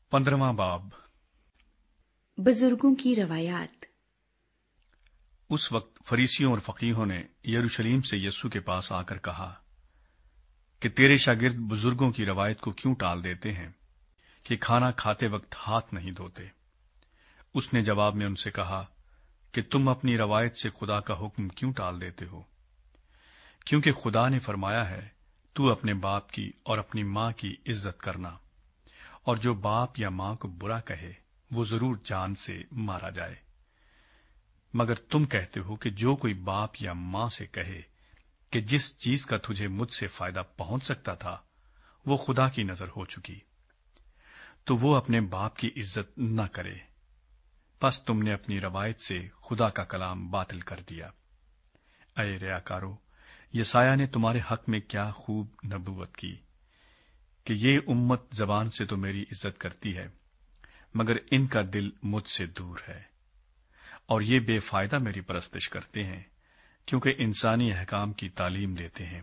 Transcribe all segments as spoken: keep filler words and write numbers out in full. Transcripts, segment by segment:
पंद्रहवां बाब। बुजुर्गों की रवायात। उस वक्त फरीसियों और फकीहों ने यरूशलेम से यीशु के पास आकर कहा कि तेरे शागिर्द बुजुर्गों की रवायत को क्यों टाल देते हैं कि खाना खाते वक्त हाथ नहीं धोते। उसने जवाब में उनसे कहा कि तुम अपनी रवायत से खुदा का हुक्म क्यों टाल देते हो, क्योंकि खुदा ने फरमाया है, तू अपने बाप की और अपनी मां की इज्जत करना, और जो बाप या मां को बुरा कहे वो जरूर जान से मारा जाए। मगर तुम कहते हो कि जो कोई बाप या मां से कहे कि जिस चीज का तुझे मुझसे फायदा पहुंच सकता था वो खुदा की नजर हो चुकी, तो वो अपने बाप की इज्जत न करे। बस तुमने अपनी रवायत से खुदा का कलाम बातिल कर दिया। अये रियाकारो, यसाया ने तुम्हारे हक में क्या खूब नबूवत की कि ये उम्मत जबान से तो मेरी इज्जत करती है, मगर इनका दिल मुझसे दूर है, और ये बेफायदा मेरी परस्तिश करते हैं, क्योंकि इंसानी अहकाम की तालीम देते हैं।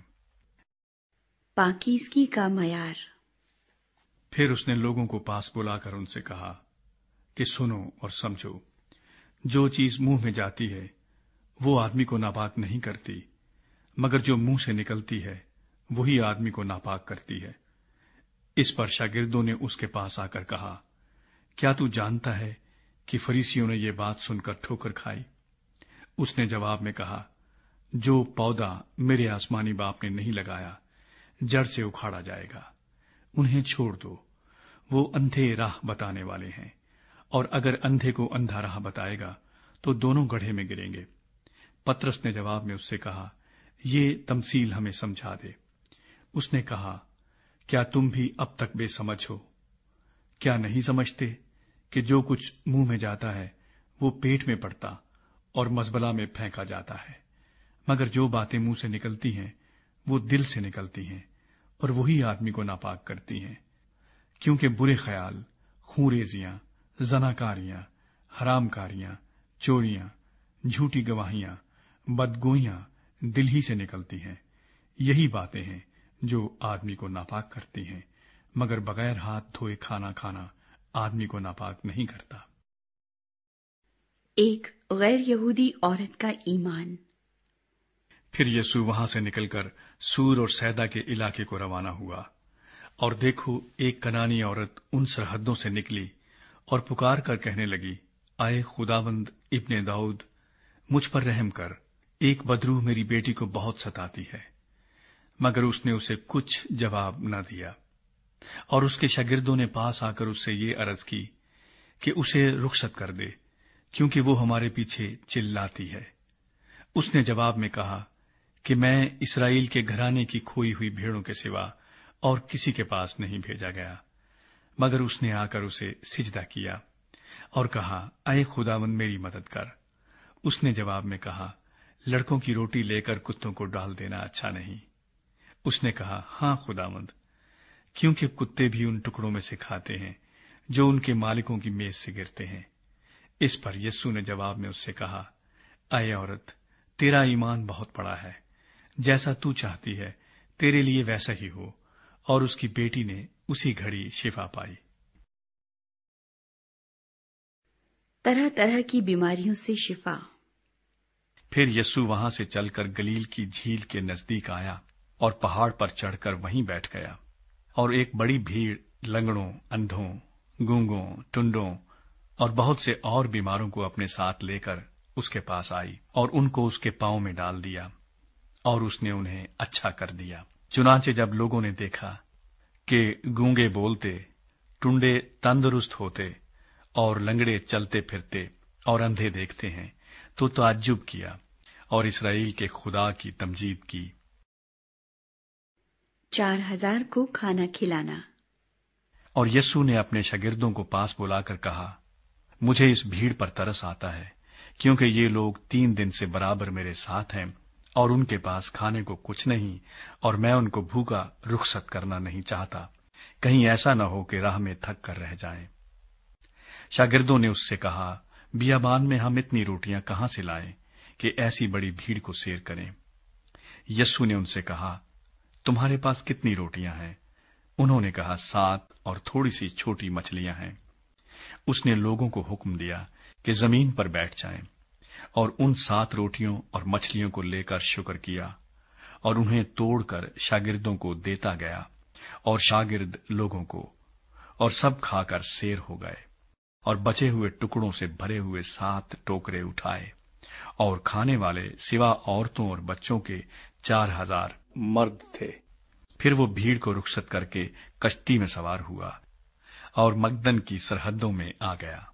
पाकीज़गी का मयार। फिर उसने लोगों को पास बुलाकर उनसे कहा कि सुनो और समझो, जो चीज मुंह में जाती है वो आदमी को नापाक नहीं करती, मगर जो मुंह से निकलती है वही आदमी को नापाक करती है। इस पर शागिर्दों ने उसके पास आकर कहा, क्या तू जानता है कि फरीसियों ने ये बात सुनकर ठोकर खाई? उसने जवाब में कहा, जो पौधा मेरे आसमानी बाप ने नहीं लगाया जड़ से उखाड़ा जाएगा। उन्हें छोड़ दो, वो अंधे राह बताने वाले हैं, और अगर अंधे को अंधा राह बताएगा तो दोनों गड्ढे में गिरेंगे। पतरस ने जवाब में उससे कहा, ये तमसील हमें समझा दे। उसने कहा, क्या तुम भी अब तक बेसमझ हो? क्या नहीं समझते कि जो कुछ मुंह में जाता है वो पेट में पड़ता और मजबला में फेंका जाता है, मगर जो बातें मुंह से निकलती हैं वो दिल से निकलती हैं, और वही आदमी को नापाक करती हैं। क्योंकि बुरे ख्याल, खूंरेजियां, जनाकारियां, हरामकारियां, चोरियां, झूठी गवाहियां, बदगोइयां दिल ही से निकलती हैं। यही बातें हैं जो आदमी को नापाक करती हैं, मगर बगैर हाथ धोए खाना खाना आदमी को नापाक नहीं करता। एक गैर यहूदी औरत का ईमान। फिर यीशु वहां से निकलकर सूर और सैदा के इलाके को रवाना हुआ, और देखो, एक कनानी औरत उन सरहदों से निकली और पुकार कर कहने लगी, आए खुदावंद इब्ने दाऊद, मुझ पर रहम कर, एक बदरूह मेरी बेटी को बहुत सताती है। मगर उसने उसे कुछ जवाब न दिया, और उसके शागिर्दों ने पास आकर उससे ये अर्ज की कि उसे रुखसत कर दे, क्योंकि वो हमारे पीछे चिल्लाती है। उसने जवाब में कहा कि मैं इस्राएल के घराने की खोई हुई भेड़ों के सिवा और किसी के पास नहीं भेजा गया। मगर उसने आकर उसे सिजदा किया और कहा, अय खुदावंद मेरी मदद कर। उसने जवाब में कहा, लड़कों की रोटी लेकर कुत्तों को डाल देना अच्छा नहीं। उसने कहा, हां खुदावंद, क्योंकि कुत्ते भी उन टुकड़ों में से खाते हैं जो उनके मालिकों की मेज से गिरते हैं। इस पर यीशु ने जवाब में उससे कहा, अय औरत, तेरा ईमान बहुत बड़ा है, जैसा तू चाहती है तेरे लिए वैसा ही हो। और उसकी बेटी ने उसी घड़ी शिफा पाई। तरह तरह की बीमारियों से शिफा। फिर यीशु वहां से चलकर गलील की झील के नजदीक आया और पहाड़ पर चढ़कर वहीं बैठ गया। और एक बड़ी भीड़ लंगड़ों, अंधों, गूंगों, टुंडों और बहुत से और बीमारों को अपने साथ लेकर उसके पास आई, और उनको उसके पांव में डाल दिया, और उसने उन्हें अच्छा कर दिया। चुनांचे जब लोगों ने देखा कि गूंगे बोलते, टुंडे तंदुरुस्त होते और लंगड़े चलते फिरते और अंधे देखते हैं, तो ताज्जुब किया और इस्राएल के खुदा की तमजीद की। चार हजार को खाना खिलाना। और यीशु ने अपने शागिर्दों को पास बुलाकर कहा, मुझे इस भीड़ पर तरस आता है, क्योंकि ये लोग तीन दिन से बराबर मेरे साथ हैं और उनके पास खाने को कुछ नहीं, और मैं उनको भूखा रुखसत करना नहीं चाहता, कहीं ऐसा न हो कि राह में थक कर रह जाएं। शागिर्दों ने उससे कहा, बियाबान में हम इतनी रोटियां कहां से लाएं कि ऐसी बड़ी भीड़ को सैर करें? यीशु ने उनसे कहा, तुम्हारे पास कितनी रोटियां हैं? उन्होंने कहा, सात और थोड़ी सी छोटी मछलियां हैं। उसने लोगों को हुक्म दिया कि जमीन पर बैठ जाएं, और उन सात रोटियों और मछलियों को लेकर शुक्र किया और उन्हें तोड़कर शागिर्दों को देता गया, और शागिर्द लोगों को, और सब खाकर सेर हो गए। और बचे हुए टुकड़ों से भरे हुए सात टोकरे उठाए, और खाने वाले सिवा औरतों और बच्चों के चार हजार मर्द थे। फिर वो भीड़ को रुखसत करके कश्ती में सवार हुआ और मगदन की सरहदों में आ गया।